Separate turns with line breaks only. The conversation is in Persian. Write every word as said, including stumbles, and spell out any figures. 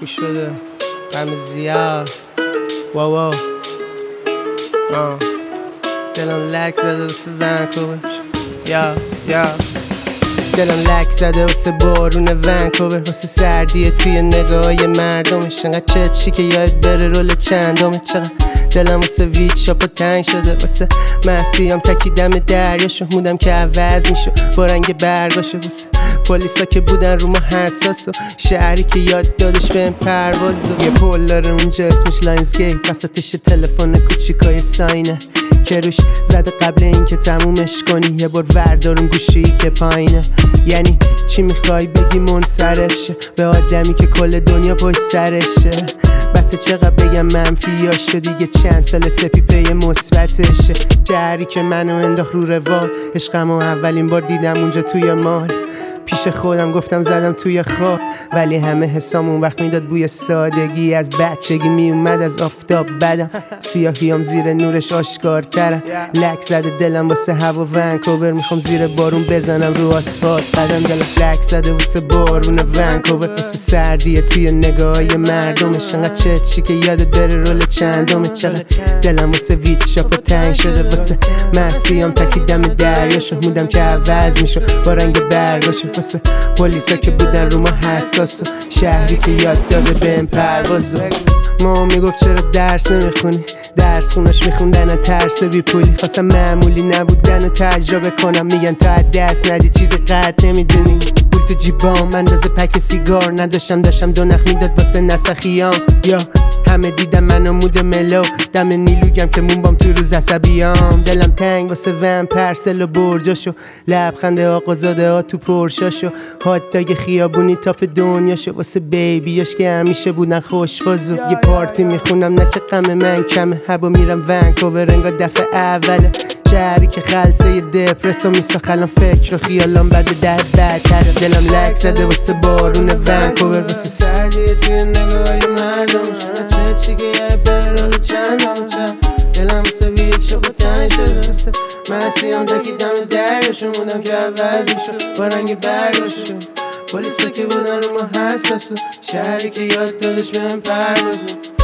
گوش بده غم زیاد واو واو آه دلم لک زده واسه ونکوور یا یا دلم لک زده واسه بارون ونکوور واسه سردیه توی نگاه مردمش انقدر چه چی که یاد بره رول چندمه چقدر دلم واسه ویت شاپا تنگ شده واسه مستیام تکیدم دریاشو مودم که عوض میشو با رنگ برگاشو واسه پلیسا که بودن رو ما حساس و شهری که یاد دادش بهم پرواز و یه پل داره اونجا اسمش لاینز گیت وسطش تلفن کوچیکای ساینه که روش زده قبل اینکه تمومش کنی یه بار وردارون گوشی که پایینه یعنی چی میخوای بگی منصرف شه به آدمی که کل دنیا پشت سرشه بسه چقدر بگم منفیاش شد دیگه چند سال سپی پی مثبتشه شهری که منو انداخت رو روال عشقمو اولین بار دیدم اونجا توی مال پیش خودم گفتم زدم توی خواب ولی همه حسام اون وقت میداد بوی سادگی از بچگی میومد از آفتاب بدم سیاهیام زیر نورش آشکارتره لک زده دلم واسه هوا ونکوور میخوام زیر بارون بزنم رو آسفالت قدم دلم لک زده واسه بارون ونکوور واسه سردیه توی نگاه مردمش انقدر چه چی که یادت بره رول چندمه چقدر دلم واسه ویت شاپا تنگ شده واسه مستیام تکیدم دریاشو مودم که عوض میشو با رنگ برگاشو واسه پلیسا که بودن رو ما حساس و شهری که یاد داده بهم پرواز و ما میگفت چرا درس نمیخونی درس خوناش میخوندن ترس بی پولی خواستم معمولی نبودن و تجربه کنم میگن تا دست ندی چیز قد نمیدونی پول تو جیبام اندازه پک سیگار نداشتم داشتم دو نخ میداد واسه نسخیام یا همه دیدم منو مود ملو دم نیلوگم که مونبام تو روز عصبیام دلم تنگ واسه ون پرسل و برجاشو لبخنده آقازاده ها تو پرشاشو هات داگ خیابونی تاپ دنیاشو واسه بیبیاش که همیشه بودن خوشفازو یه پارتی میخونم نه که غم من کمه هبا میرم ونکوور انگار دفعه اوله شهری که خلصه یه دپرسو میساخت الان فکر و خیالام بده ده بدتره دلم لک زده واسه بارون ونکوور واسه سردیه توی نگاه مردمش چه چی که یه برال چندم دلم واسه ویت شاپا تنگ شده واسه مستیام تکیدم دریاشو مودم که عوض میشو با رنگ برگاشو پلیسا که بودن رو ما حساس و شهری که یاد دادش بهم پروازو